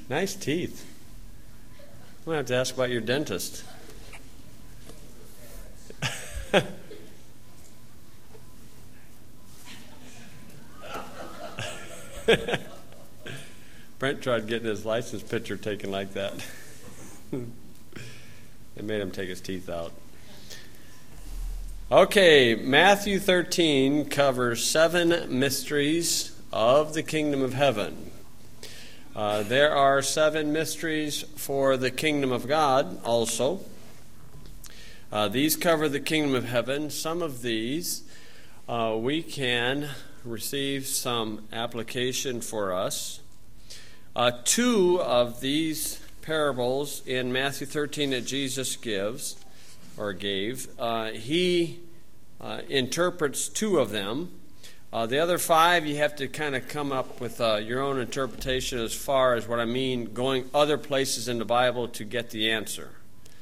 Nice teeth. I'm going to have to ask about your dentist. Brent tried getting his license picture taken like that. They made him take his teeth out. Okay, Matthew 13 covers 7 mysteries of the kingdom of heaven. There are 7 mysteries for the kingdom of God also. These cover the kingdom of heaven. Some of these we can receive some application for us. 2 of these parables in Matthew 13 that Jesus gave, he interprets 2 of them. The other 5, you have to kind of come up with your own interpretation as far as what I mean, going other places in the Bible to get the answer.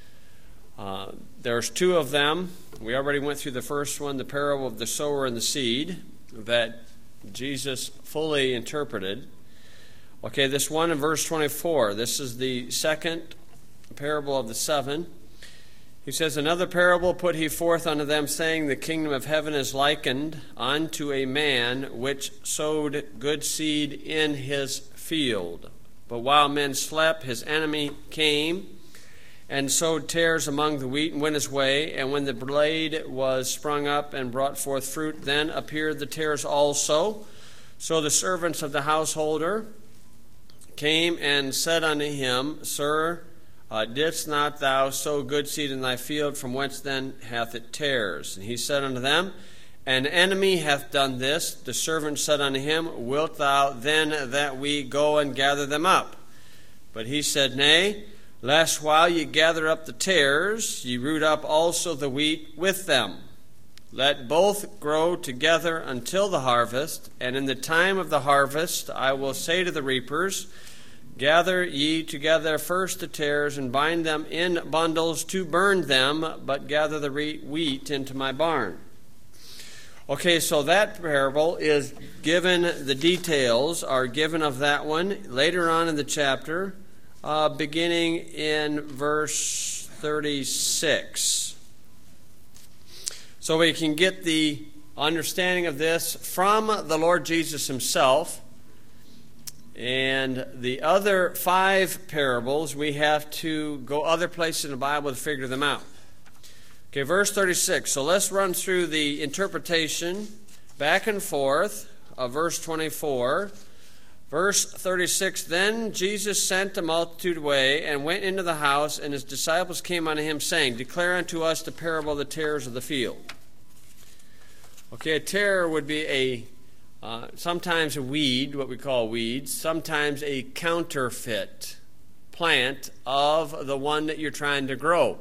There's 2 of them. We already went through the first one, the parable of the sower and the seed, that Jesus fully interpreted. Okay, this one in verse 24, this is the second parable of the 7. He says, "Another parable put he forth unto them, saying, The kingdom of heaven is likened unto a man which sowed good seed in his field. But while men slept, his enemy came and sowed tares among the wheat and went his way. And when the blade was sprung up and brought forth fruit, then appeared the tares also. So the servants of the householder came and said unto him, Sir, didst not thou sow good seed in thy field? From whence then hath it tares? And he said unto them, An enemy hath done this. The servant said unto him, Wilt thou then that we go and gather them up? But he said, Nay, lest while ye gather up the tares, ye root up also the wheat with them. Let both grow together until the harvest. And in the time of the harvest I will say to the reapers, Gather ye together first the tares, and bind them in bundles to burn them, but gather the wheat into my barn." Okay, so that parable is given, the details are given of that one later on in the chapter, beginning in verse 36. So we can get the understanding of this from the Lord Jesus himself. And the other 5 parables, we have to go other places in the Bible to figure them out. Okay, verse 36. So let's run through the interpretation back and forth of verse 24. Verse 36, Then Jesus sent the multitude away and went into the house, and his disciples came unto him, saying, Declare unto us the parable of the tares of the field. Okay, a tare would be sometimes a weed, what we call weeds, sometimes a counterfeit plant of the one that you're trying to grow.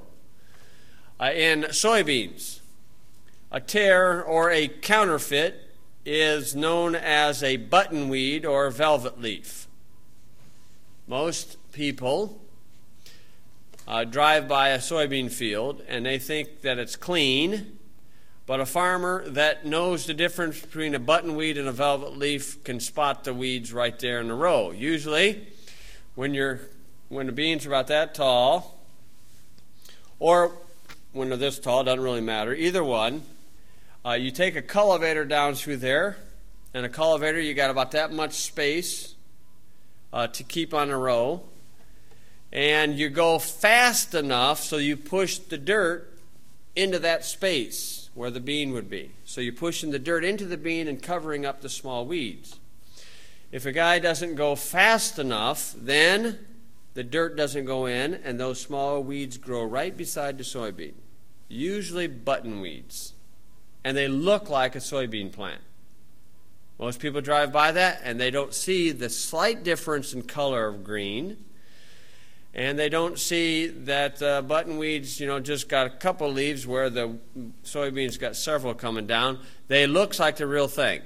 In soybeans, a tare or a counterfeit is known as a buttonweed or velvet leaf. Most people drive by a soybean field and they think that it's clean. But a farmer that knows the difference between a buttonweed and a velvet leaf can spot the weeds right there in a row. Usually, when the beans are about that tall, or when they're this tall, doesn't really matter, either one, you take a cultivator down through there, and a cultivator, you got about that much space to keep on a row, and you go fast enough so you push the dirt into that space where the bean would be. So you're pushing the dirt into the bean and covering up the small weeds. If a guy doesn't go fast enough, then the dirt doesn't go in and those small weeds grow right beside the soybean. Usually button weeds. And they look like a soybean plant. Most people drive by that and they don't see the slight difference in color of green. And they don't see that buttonweeds, just got a couple leaves where the soybeans got several coming down. They look like the real thing.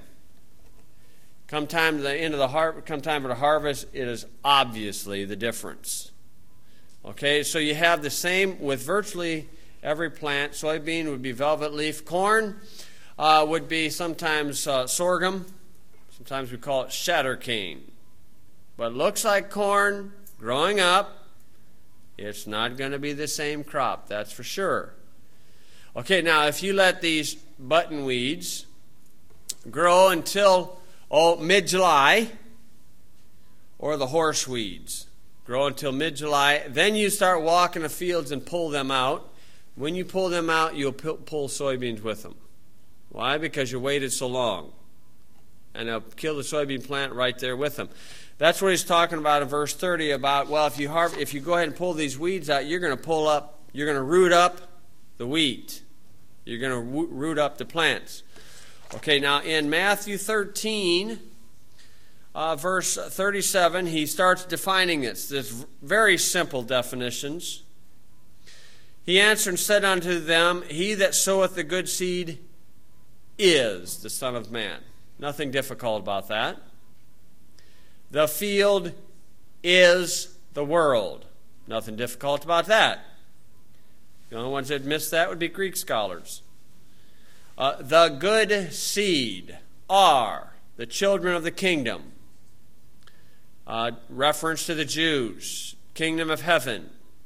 Come time to the end of the come time for the harvest, it is obviously the difference. Okay, so you have the same with virtually every plant. Soybean would be velvet leaf. Corn would be sometimes sorghum. Sometimes we call it shatter cane. But it looks like corn, growing up, it's not going to be the same crop, that's for sure. Okay, now if you let these button weeds grow until mid-July, or the horse weeds grow until mid-July, then you start walking the fields and pull them out. When you pull them out, you'll pull soybeans with them. Why? Because you waited so long. And they'll kill the soybean plant right there with them. That's what he's talking about in verse 30 about, well, if you go ahead and pull these weeds out, you're going to root up the wheat. You're going to root up the plants. Okay, now in Matthew 13, verse 37, he starts defining this. There's very simple definitions. He answered and said unto them, He that soweth the good seed is the Son of Man. Nothing difficult about that. The field is the world. Nothing difficult about that. The only ones that miss that would be Greek scholars. The good seed are the children of the kingdom. Reference to the Jews, kingdom of heaven.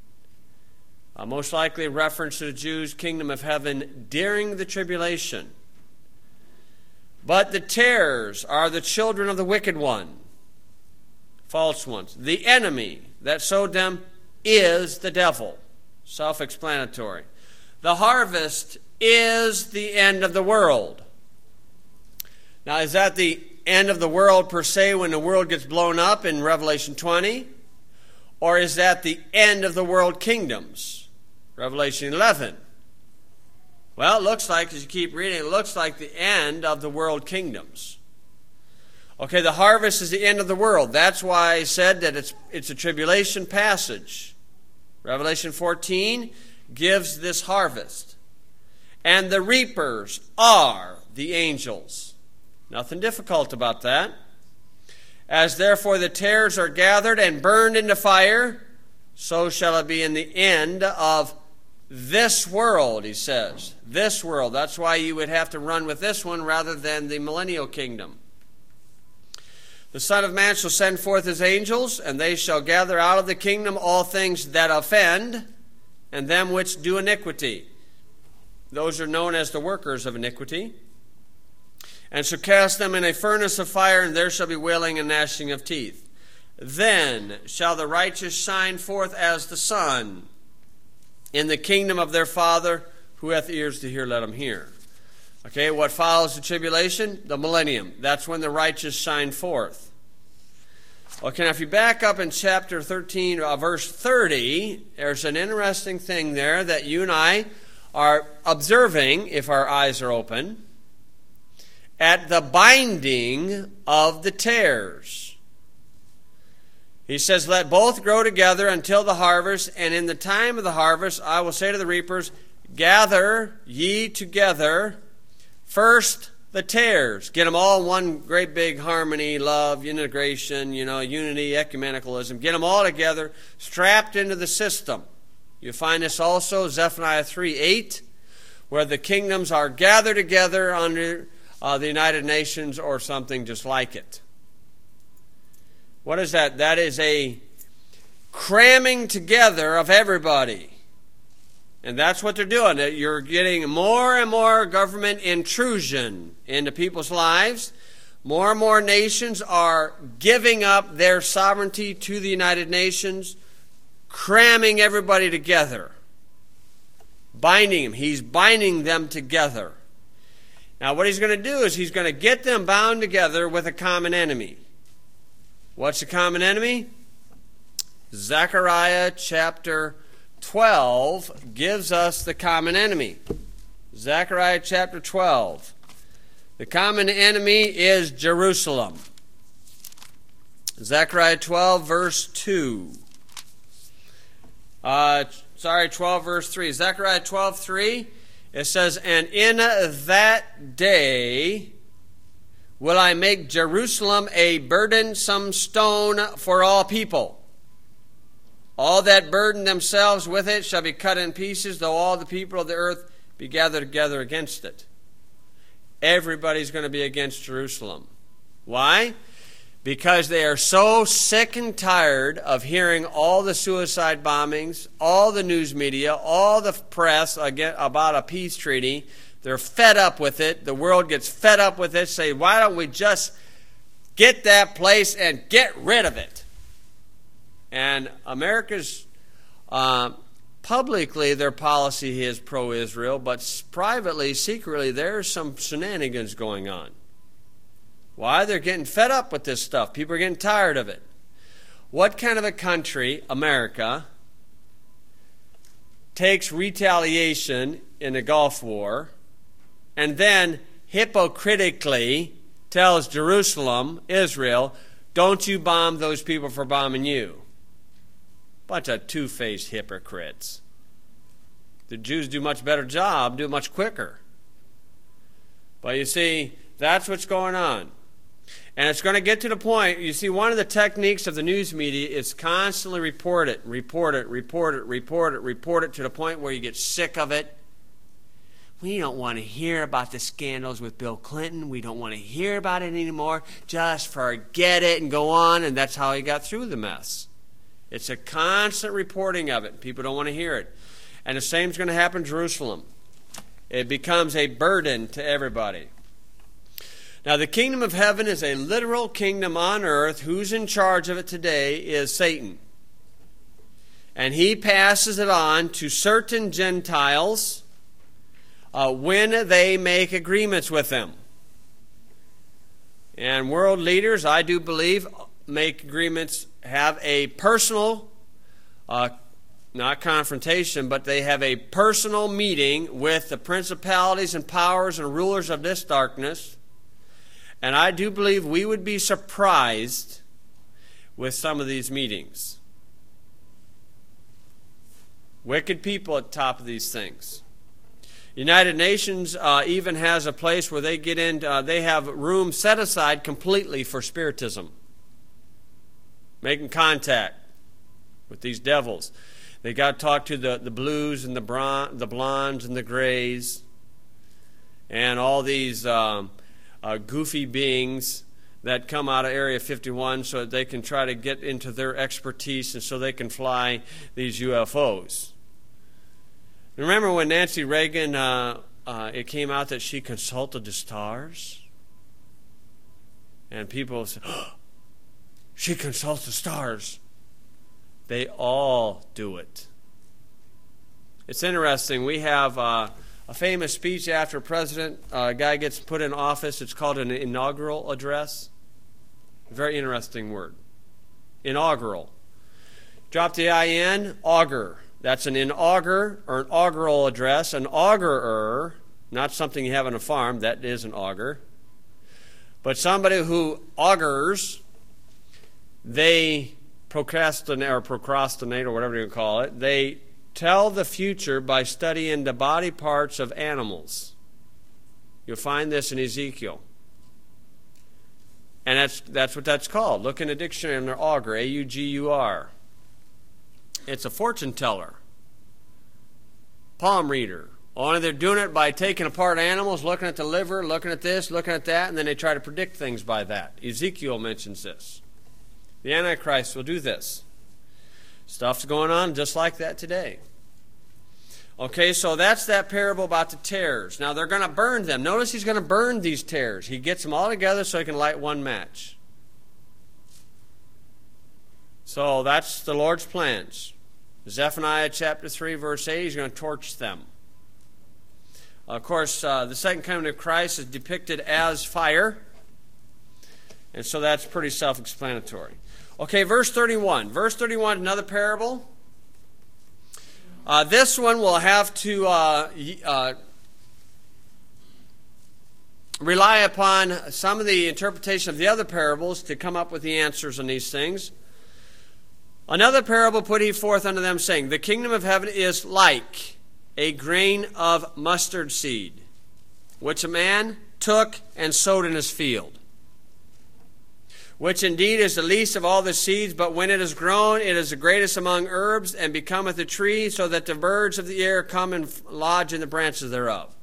Most likely reference to the Jews, kingdom of heaven during the tribulation. But the tares are the children of the wicked one, false ones. The enemy that sowed them is the devil. Self-explanatory. The harvest is the end of the world. Now, is that the end of the world per se when the world gets blown up in Revelation 20? Or is that the end of the world kingdoms? Revelation 11. Well, it looks like, as you keep reading, it looks like the end of the world kingdoms. Okay, the harvest is the end of the world. That's why I said that it's a tribulation passage. Revelation 14 gives this harvest. And the reapers are the angels. Nothing difficult about that. As therefore the tares are gathered and burned into fire, so shall it be in the end of this world, he says. This world. That's why you would have to run with this one rather than the millennial kingdom. The Son of Man shall send forth his angels, and they shall gather out of the kingdom all things that offend, and them which do iniquity. Those are known as the workers of iniquity. And shall cast them in a furnace of fire, and there shall be wailing and gnashing of teeth. Then shall the righteous shine forth as the sun in the kingdom of their Father. Who hath ears to hear, let him hear. Okay, what follows the tribulation? The millennium. That's when the righteous shine forth. Okay, now if you back up in chapter 13, verse 30, there's an interesting thing there that you and I are observing, if our eyes are open, at the binding of the tares. He says, let both grow together until the harvest, and in the time of the harvest I will say to the reapers, gather ye together first the tares. Get them all in one great big harmony, love, integration, unity, ecumenicalism. Get them all together, strapped into the system. You find this also, Zephaniah 3:8, where the kingdoms are gathered together under the United Nations or something just like it. What is that? That is a cramming together of everybody. And that's what they're doing. You're getting more and more government intrusion into people's lives. More and more nations are giving up their sovereignty to the United Nations, cramming everybody together, binding them. He's binding them together. Now what he's going to do is he's going to get them bound together with a common enemy. What's the common enemy? Zechariah chapter 12 gives us the common enemy. Zechariah chapter 12. The common enemy is Jerusalem. Zechariah 12 verse 2. 12 verse 3. Zechariah 12:3. It says, and in that day will I make Jerusalem a burdensome stone for all people. All that burden themselves with it shall be cut in pieces, though all the people of the earth be gathered together against it. Everybody's going to be against Jerusalem. Why? because they are so sick and tired of hearing all the suicide bombings, all the news media, all the press about a peace treaty. They're fed up with it. The world gets fed up with it. Say, why don't we just get that place and get rid of it? And America's publicly, their policy is pro-Israel, but privately, secretly, there's some shenanigans going on. Why? They're getting fed up with this stuff. People are getting tired of it. What kind of a country, America, takes retaliation in a Gulf War and then hypocritically tells Jerusalem, Israel, don't you bomb those people for bombing you? Bunch of two-faced hypocrites. The Jews do a much better job, do it much quicker. But you see, that's what's going on. And it's going to get to the point, you see, one of the techniques of the news media is constantly report it to the point where you get sick of it. We don't want to hear about the scandals with Bill Clinton. We don't want to hear about it anymore. Just forget it and go on, and that's how he got through the mess. It's a constant reporting of it. People don't want to hear it. And the same is going to happen in Jerusalem. It becomes a burden to everybody. Now, the kingdom of heaven is a literal kingdom on earth. Who's in charge of it today is Satan. And he passes it on to certain Gentiles when they make agreements with them. And world leaders, I do believe, make agreements, have a personal, not confrontation, but they have a personal meeting with the principalities and powers and rulers of this darkness. And I do believe we would be surprised with some of these meetings. Wicked people at the top of these things. United Nations even has a place where they get in, they have room set aside completely for spiritism. Making contact with these devils. They got to talk to the blues and the blondes and the grays and all these goofy beings that come out of Area 51 so that they can try to get into their expertise and so they can fly these UFOs. Remember when Nancy Reagan, it came out that she consulted the stars? And people said, oh, she consults the stars. They all do it. It's interesting. We have a famous speech after a guy gets put in office. It's called an inaugural address. Very interesting word. Inaugural. Drop the I-N, augur. That's an inaugural or an augural address. An augurer, not something you have on a farm, that is an augur. But somebody who augurs, they procrastinate or whatever you call it. They tell the future by studying the body parts of animals. You'll find this in Ezekiel. And that's what that's called. Look in the dictionary under augur, A-U-G-U-R. It's a fortune teller. Palm reader. Only they're doing it by taking apart animals, looking at the liver, looking at this, looking at that, and then they try to predict things by that. Ezekiel mentions this. The Antichrist will do this. Stuff's going on just like that today. Okay, so that's that parable about the tares. Now they're going to burn them. Notice he's going to burn these tares. He gets them all together so he can light one match. So that's the Lord's plans. Zephaniah chapter 3, verse 8, he's going to torch them. Of course, the second coming of Christ is depicted as fire. And so that's pretty self-explanatory. Okay, verse 31. Verse 31, another parable. This one will have to rely upon some of the interpretation of the other parables to come up with the answers on these things. Another parable put he forth unto them, saying, the kingdom of heaven is like a grain of mustard seed, which a man took and sowed in his field, which indeed is the least of all the seeds, but when it is grown, it is the greatest among herbs, and becometh a tree, so that the birds of the air come and lodge in the branches thereof.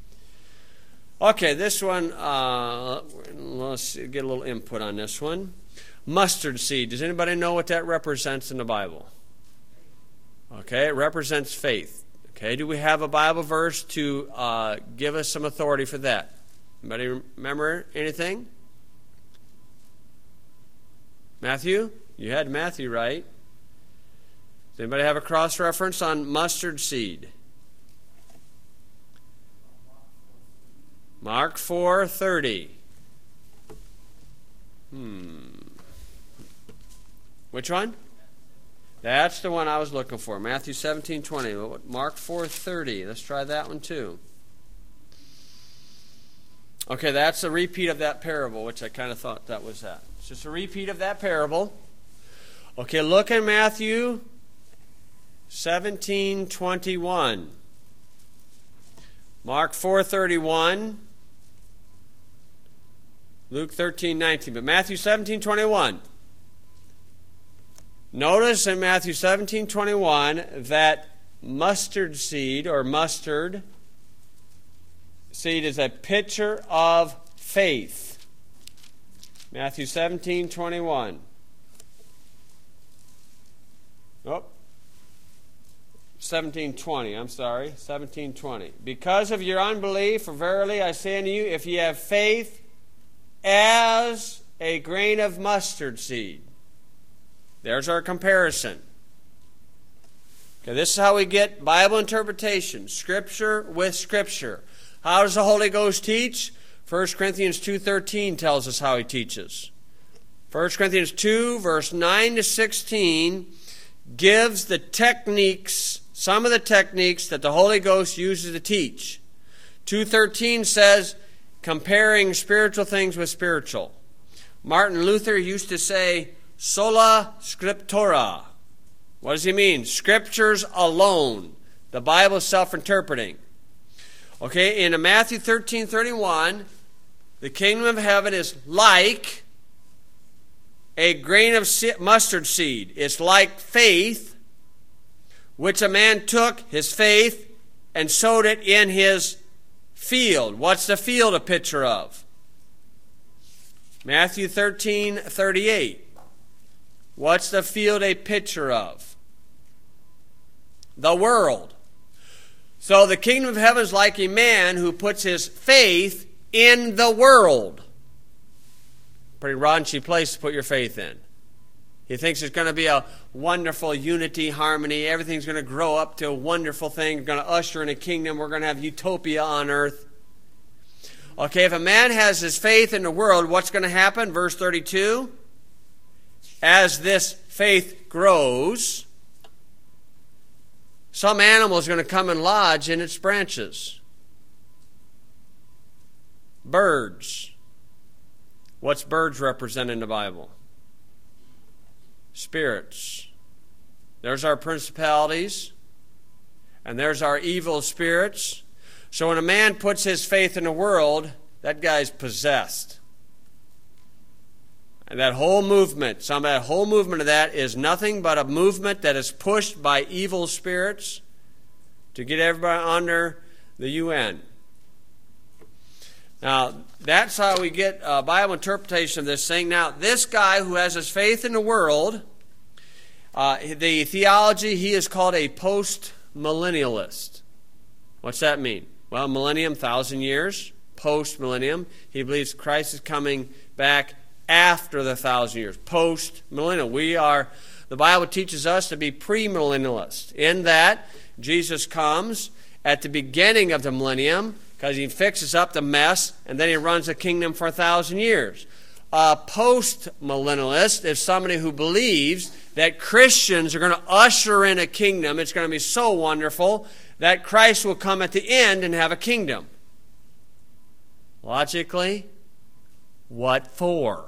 Okay, this one, let's get a little input on this one. mustard seed. Does anybody know what that represents in the Bible? Okay, it represents faith. Okay, do we have a Bible verse to give us some authority for that? Anybody remember anything? Matthew? You had Matthew right. Does anybody have a cross-reference on mustard seed? Mark 4:30. Which one? That's the one I was looking for. Matthew 17:20. Mark 4:30. Let's try that one too. Okay, that's a repeat of that parable, which I kind of thought that was that. It's just a repeat of that parable. Okay, look at Matthew 17:21. Mark 4:31. Luke 13:19. But Matthew 17:21. Notice in Matthew 17:21 that mustard seed or mustard seed is a picture of faith. Matthew 17:21. Oh, 17:20. I'm sorry, 17:20. Because of your unbelief, for verily I say unto you, if ye have faith as a grain of mustard seed. There's our comparison. Okay, this is how we get Bible interpretation, Scripture with Scripture. How does the Holy Ghost teach? 1 Corinthians 2:13 tells us how He teaches. 1 Corinthians 2, verse 9 to 16, gives the techniques, some of the techniques that the Holy Ghost uses to teach. 2:13 says, comparing spiritual things with spiritual. Martin Luther used to say, sola scriptura. What does he mean? Scriptures alone. The Bible is self-interpreting. Okay, in Matthew 13:31, the kingdom of heaven is like a grain of mustard seed. It's like faith, which a man took, his faith, and sowed it in his field. What's the field a picture of? Matthew 13:38. What's the field a picture of? The world. So the kingdom of heaven is like a man who puts his faith in the world. Pretty raunchy place to put your faith in. He thinks it's going to be a wonderful unity, harmony. Everything's going to grow up to a wonderful thing. We're going to usher in a kingdom. We're going to have utopia on earth. Okay, if a man has his faith in the world, what's going to happen? Verse 32. As this faith grows, some animal is going to come and lodge in its branches. Birds. What's birds represent in the Bible? Spirits. There's our principalities, and there's our evil spirits. So when a man puts his faith in the world, that guy's possessed. And that whole movement, that whole movement of that is nothing but a movement that is pushed by evil spirits to get everybody under the UN. Now, that's how we get a Bible interpretation of this thing. Now, this guy who has his faith in the world, the theology, he is called a post-millennialist. What's that mean? Well, millennium, 1,000 years. Post-millennium, he believes Christ is coming back after the 1,000 years. Post-millennial. The Bible teaches us to be premillennialist, in that Jesus comes at the beginning of the millennium because he fixes up the mess and then he runs a kingdom for 1,000 years. A post-millennialist is somebody who believes that Christians are going to usher in a kingdom. It's going to be so wonderful that Christ will come at the end and have a kingdom. Logically, what for?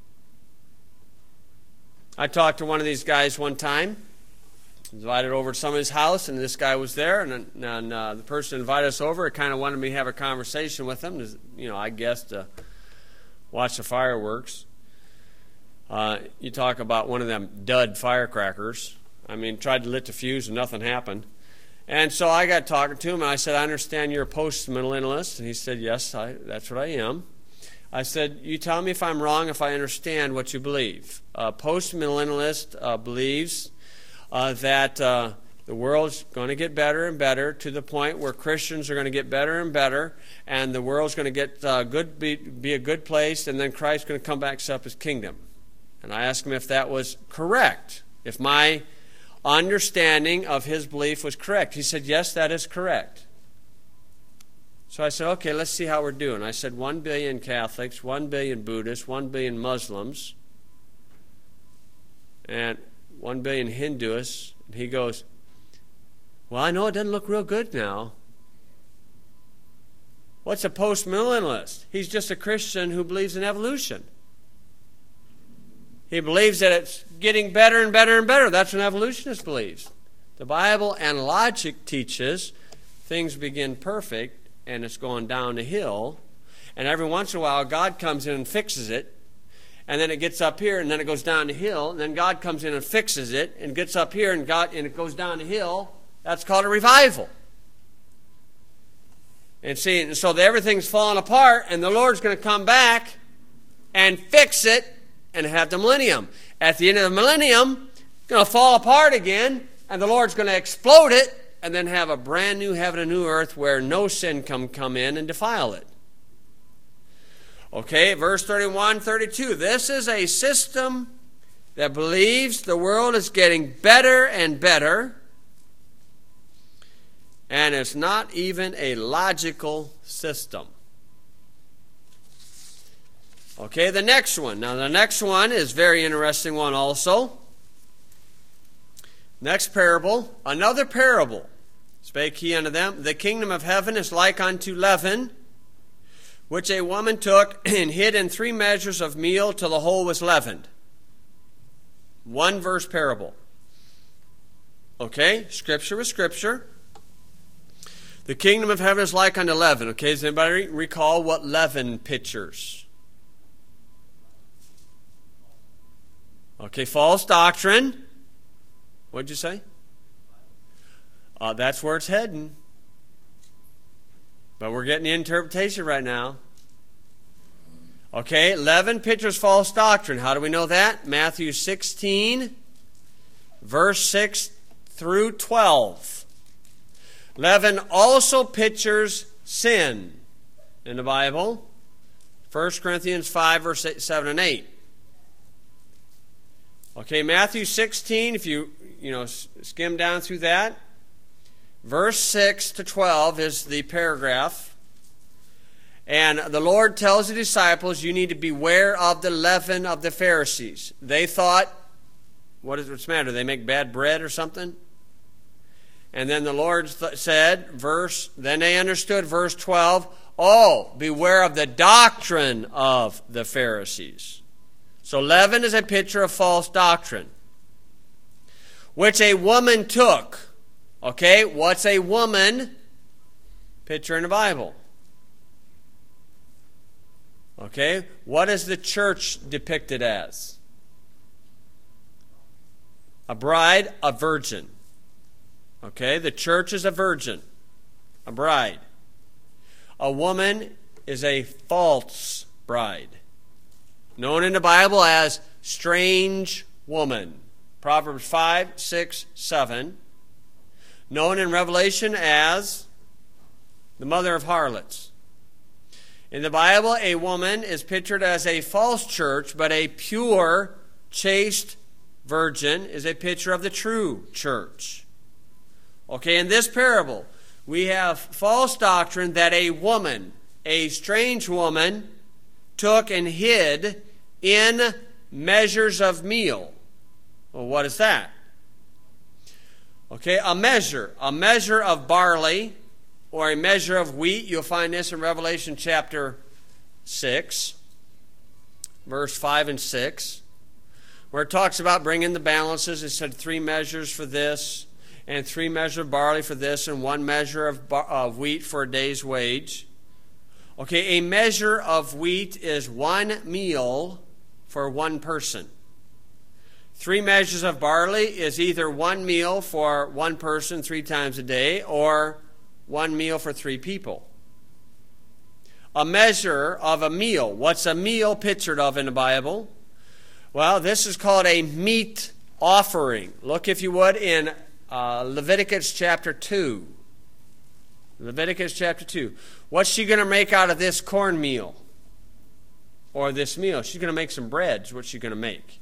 I talked to one of these guys one time. Invited over to somebody's house, and this guy was there, and the person invited us over. It kind of wanted me to have a conversation with him, I guess, to watch the fireworks. You talk about one of them dud firecrackers. Tried to lit the fuse and nothing happened. And so I got talking to him, and I said, I understand you're a post-millennialist. And he said, yes, that's what I am. I said, you tell me if I'm wrong, if I understand what you believe. Post-millennialist believes that the world's going to get better and better to the point where Christians are going to get better and better, and the world's going to get be a good place, and then Christ's going to come back and set up his kingdom. And I asked him if that was correct, if my understanding of his belief was correct. He said, yes, that is correct. So I said, okay, let's see how we're doing. I said 1 billion Catholics, 1 billion Buddhists, 1 billion Muslims, and 1 billion Hindus. And he goes, well, I know it doesn't look real good now. What's a post-millennialist? He's just a Christian who believes in evolution. He believes that it's getting better and better and better. That's what an evolutionist believes. The Bible and logic teaches things begin perfect and it's going down the hill. And every once in a while, God comes in and fixes it. And then it gets up here, and then it goes down the hill. And then God comes in and fixes it, and gets up here, and it goes down the hill. That's called a revival. And see, and so everything's falling apart, and the Lord's going to come back and fix it and have the millennium. At the end of the millennium, it's going to fall apart again, and the Lord's going to explode it, and then have a brand new heaven and new earth where no sin can come in and defile it. Okay, verse 31, 32. This is a system that believes the world is getting better and better, and it's not even a logical system. Okay, the next one. Now, the next one is a very interesting one also. Next parable, another parable. Spake he unto them, the kingdom of heaven is like unto leaven, which a woman took and hid in 3 measures of meal till the whole was leavened. 1 verse parable. Okay, scripture with scripture. The kingdom of heaven is like unto leaven. Okay, does anybody recall what leaven pictures? Okay, false doctrine. What'd you say? That's where it's heading. But we're getting the interpretation right now. Okay, leaven pictures false doctrine. How do we know that? Matthew 16, verse 6 through 12. Leaven also pictures sin in the Bible. 1 Corinthians 5, verse 7 and 8. Okay, Matthew 16, if you skim down through that, verse 6 to 12 is the paragraph. And the Lord tells the disciples, you need to beware of the leaven of the Pharisees. They thought, what's the matter? Do they make bad bread or something? And then the Lord said, then they understood, verse 12, oh, beware of the doctrine of the Pharisees. So leaven is a picture of false doctrine, which a woman took. Okay, what's a woman picture in the Bible? Okay, what is the church depicted as? A bride, a virgin. Okay, the church is a virgin, a bride. A woman is a false bride, known in the Bible as strange woman. Proverbs 5, 6, 7. Known in Revelation as the mother of harlots. In the Bible, a woman is pictured as a false church, but a pure, chaste virgin is a picture of the true church. Okay, in this parable, we have false doctrine that a woman, a strange woman, took and hid in measures of meal. Well, what is that? Okay, a measure of barley or a measure of wheat. You'll find this in Revelation chapter 6, verse 5 and 6, where it talks about bringing the balances. It said 3 measures for this, and 3 measures of barley for this, and 1 measure of wheat for a day's wage. Okay, a measure of wheat is 1 meal for 1 person. 3 measures of barley is either 1 meal for 1 person 3 times a day or 1 meal for 3 people. a measure of a meal. What's a meal pictured of in the Bible? Well, this is called a meat offering. Look, if you would, in Leviticus chapter 2. Leviticus chapter 2. What's she going to make out of this cornmeal? Or this meal? She's going to make some breads. What's she going to make?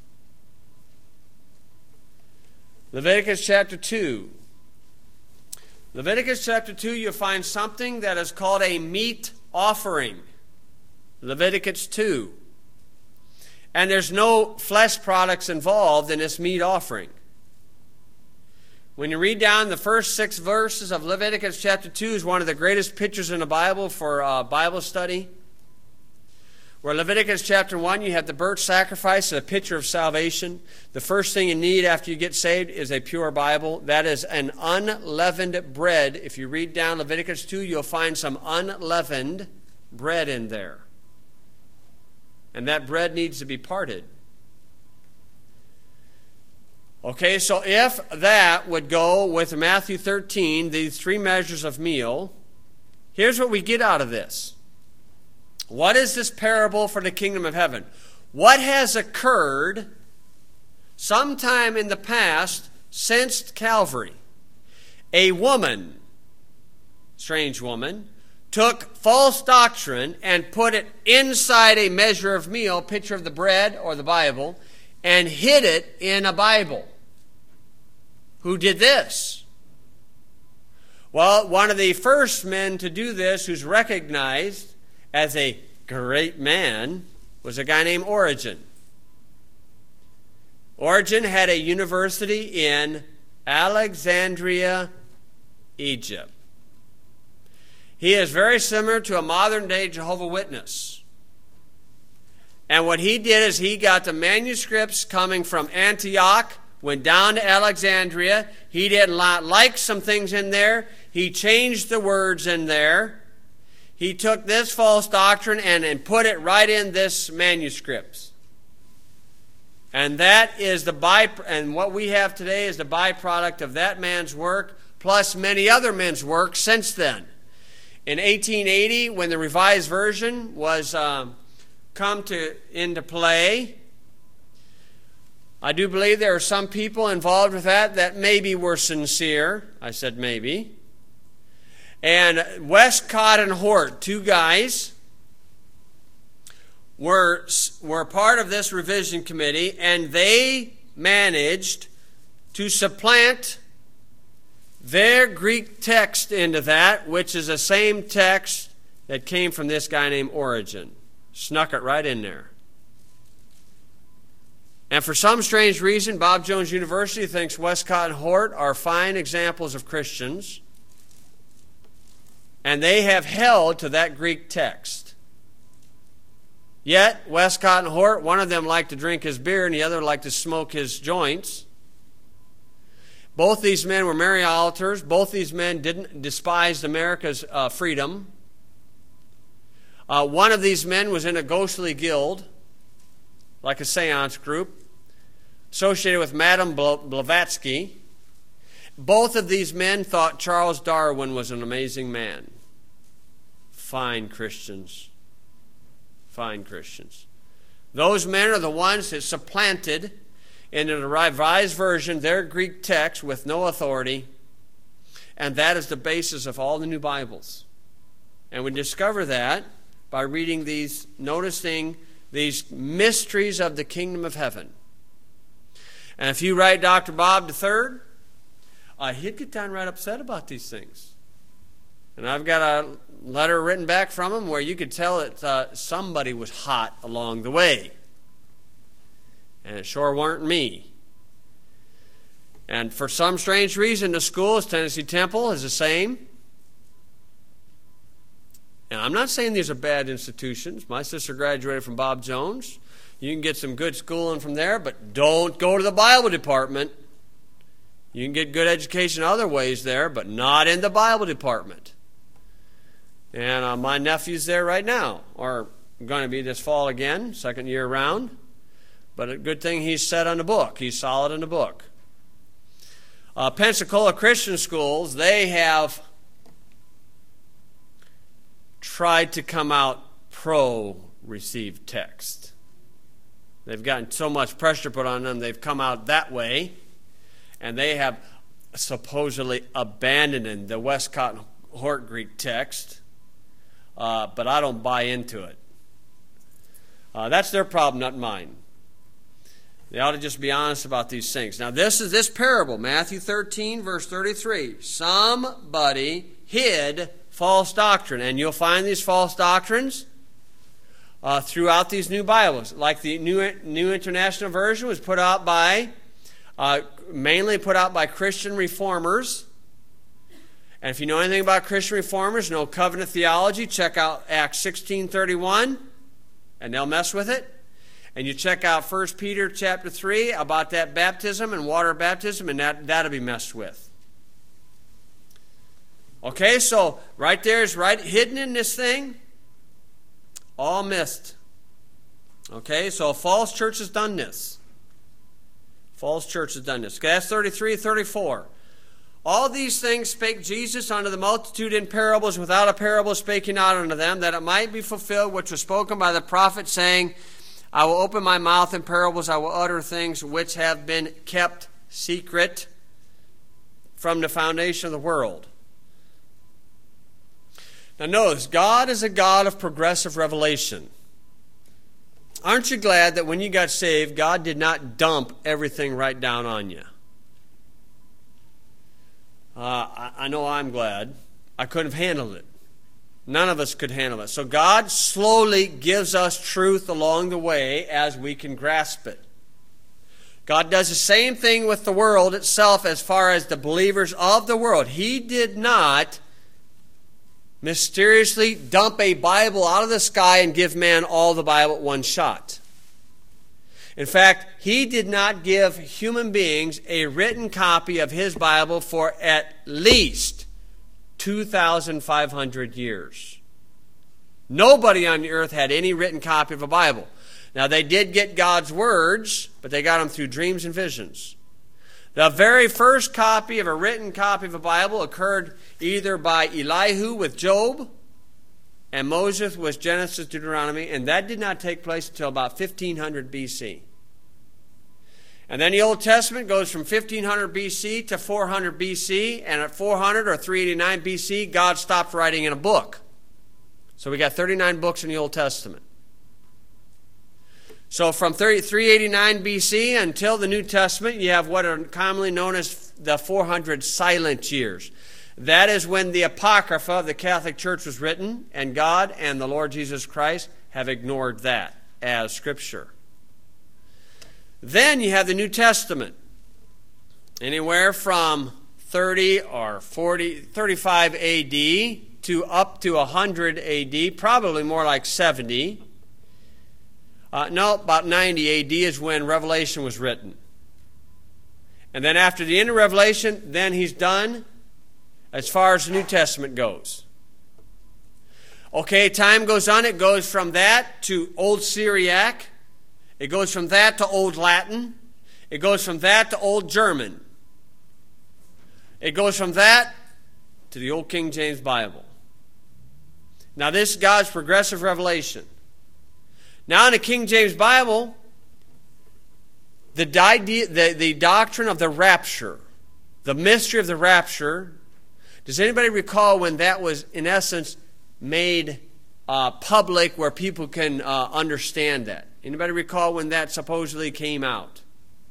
Leviticus chapter 2. Leviticus chapter 2, you'll find something that is called a meat offering. Leviticus 2. And there's no flesh products involved in this meat offering. When you read down the first 6 verses of Leviticus chapter 2 is one of the greatest pictures in the Bible for Bible study. Where Leviticus chapter 1, you have the burnt sacrifice, a picture of salvation. The first thing you need after you get saved is a pure Bible. That is an unleavened bread. If you read down Leviticus 2, you'll find some unleavened bread in there. And that bread needs to be parted. Okay, so if that would go with Matthew 13, these 3 measures of meal, here's what we get out of this. What is this parable for the kingdom of heaven? What has occurred sometime in the past since Calvary? A woman, strange woman, took false doctrine and put it inside a measure of meal, picture of the bread or the Bible, and hid it in a Bible. Who did this? Well, one of the first men to do this, who's recognized as a great man, was a guy named Origen. Origen had a university in Alexandria, Egypt. He is very similar to a modern-day Jehovah's Witness. And what he did is he got the manuscripts coming from Antioch, went down to Alexandria. He did not like some things in there. He changed the words in there. He took this false doctrine and put it right in this manuscripts. And that is and what we have today is the byproduct of that man's work, plus many other men's work since then. In 1880, when the Revised Version was into play, I do believe there are some people involved with that maybe were sincere. I said maybe. And Westcott and Hort, 2 guys, were part of this revision committee, and they managed to supplant their Greek text into that, which is the same text that came from this guy named Origen. Snuck it right in there. And for some strange reason, Bob Jones University thinks Westcott and Hort are fine examples of Christians. And they have held to that Greek text. Yet, Westcott and Hort, one of them liked to drink his beer and the other liked to smoke his joints. Both these men were Mariolators. Both these men didn't despise America's freedom. One of these men was in a ghostly guild, like a seance group, associated with Madame Blavatsky. Both of these men thought Charles Darwin was an amazing man. Fine Christians. Fine Christians. Those men are the ones that supplanted into the Revised Version their Greek text with no authority, and that is the basis of all the new Bibles. And we discover that by reading these, noticing these mysteries of the kingdom of heaven. And if you write Dr. Bob III, he'd get downright upset about these things. And I've got a letter written back from him where you could tell that somebody was hot along the way. And it sure weren't me. And for some strange reason, the school, as Tennessee Temple, is the same. And I'm not saying these are bad institutions. My sister graduated from Bob Jones. You can get some good schooling from there, but don't go to the Bible department. You can get good education other ways there, but not in the Bible department. And my nephew's there right now, or going to be this fall again, second year around. But a good thing he's set on the book. He's solid in the book. Pensacola Christian Schools, they have tried to come out pro-received text. They've gotten so much pressure put on them, they've come out that way, and they have supposedly abandoned the Westcott and Hort Greek text, but I don't buy into it. That's their problem, not mine. They ought to just be honest about these things. Now, this parable, Matthew 13, verse 33. Somebody hid false doctrine, and you'll find these false doctrines throughout these new Bibles. Like the New International Version was put out by, mainly put out by Christian reformers. And if you know anything about Christian reformers, know covenant theology, check out Acts 16:31, and they'll mess with it. And you check out 1 Peter chapter 3 about that baptism and water baptism, and that'll be messed with. Okay, so right there is right hidden in this thing, all missed. Okay, so a false church has done this. False church has done this. Okay, that's 33, 34. All these things spake Jesus unto the multitude in parables, without a parable spake he not unto them, that it might be fulfilled which was spoken by the prophet, saying, I will open my mouth in parables, I will utter things which have been kept secret from the foundation of the world. Now notice, God is a God of progressive revelation. Aren't you glad that when you got saved, God did not dump everything right down on you? I know I'm glad. I couldn't have handled it. None of us could handle it. So God slowly gives us truth along the way as we can grasp it. God does the same thing with the world itself as far as the believers of the world. He did not mysteriously dump a Bible out of the sky and give man all the Bible at one shot. In fact, He did not give human beings a written copy of His Bible for at least 2,500 years. Nobody on the earth had any written copy of a Bible. Now, they did get God's words, but they got them through dreams and visions. The very first copy of a written copy of a Bible occurred either by Elihu with Job and Moses with Genesis, Deuteronomy, and that did not take place until about 1500 BC. And then the Old Testament goes from 1500 BC to 400 BC, and at 400 or 389 BC, God stopped writing in a book. So we got 39 books in the Old Testament. So from 389 BC until the New Testament, you have what are commonly known as the 400 silent years. That is when the Apocrypha of the Catholic Church was written, and God and the Lord Jesus Christ have ignored that as Scripture. Then you have the New Testament, anywhere from 30 or 40, 35 AD to up to 100 AD, probably more like 70. About 90 AD is when Revelation was written. And then after the end of Revelation, then he's done as far as the New Testament goes. Okay, time goes on. It goes from that to Old Syriac. It goes from that to Old Latin. It goes from that to Old German. It goes from that to the Old King James Bible. Now this is God's progressive revelation. Now in the King James Bible, the doctrine of the rapture, the mystery of the rapture, does anybody recall when that was in essence made public where people can understand that? Anybody recall when that supposedly came out?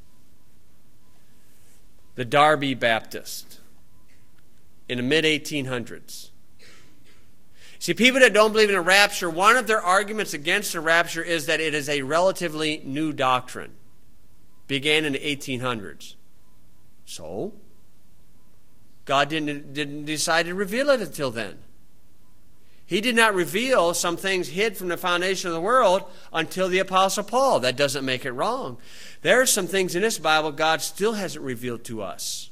The Darby Baptist in the mid-1800s. See, people that don't believe in a rapture, one of their arguments against the rapture is that it is a relatively new doctrine. Began in the 1800s. So, God didn't decide to reveal it until then. He did not reveal some things hid from the foundation of the world until the Apostle Paul. That doesn't make it wrong. There are some things in this Bible God still hasn't revealed to us.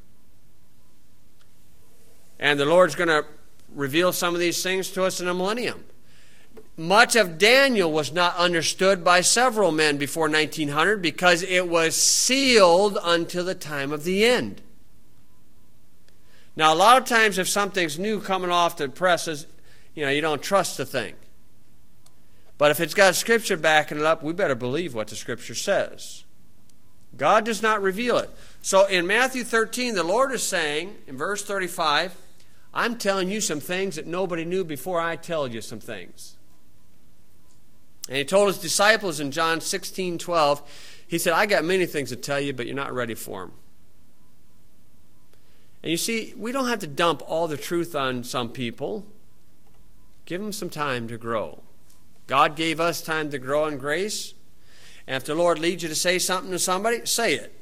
And the Lord's going to reveal some of these things to us in a millennium. Much of Daniel was not understood by several men before 1900 because it was sealed until the time of the end. Now, a lot of times if something's new coming off the presses, you don't trust the thing. But if it's got Scripture backing it up, we better believe what the Scripture says. God does not reveal it. So in Matthew 13, the Lord is saying, in verse 35, I'm telling you some things that nobody knew before I tell you some things. And he told his disciples in John 16:12, he said, I got many things to tell you, but you're not ready for them. And you see, we don't have to dump all the truth on some people. Give them some time to grow. God gave us time to grow in grace. And if the Lord leads you to say something to somebody, say it.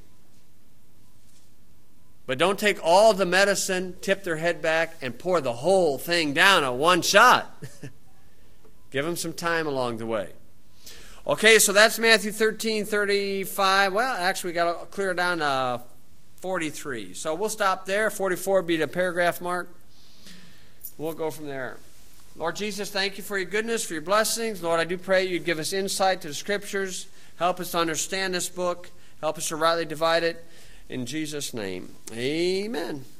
But don't take all the medicine, tip their head back, and pour the whole thing down at one shot. Give them some time along the way. Okay, so that's Matthew 13:35. Well, actually, we got to clear down to 43. So we'll stop there. 44 be the paragraph mark. We'll go from there. Lord Jesus, thank you for your goodness, for your blessings. Lord, I do pray you'd give us insight to the Scriptures. Help us to understand this book. Help us to rightly divide it. In Jesus' name, amen.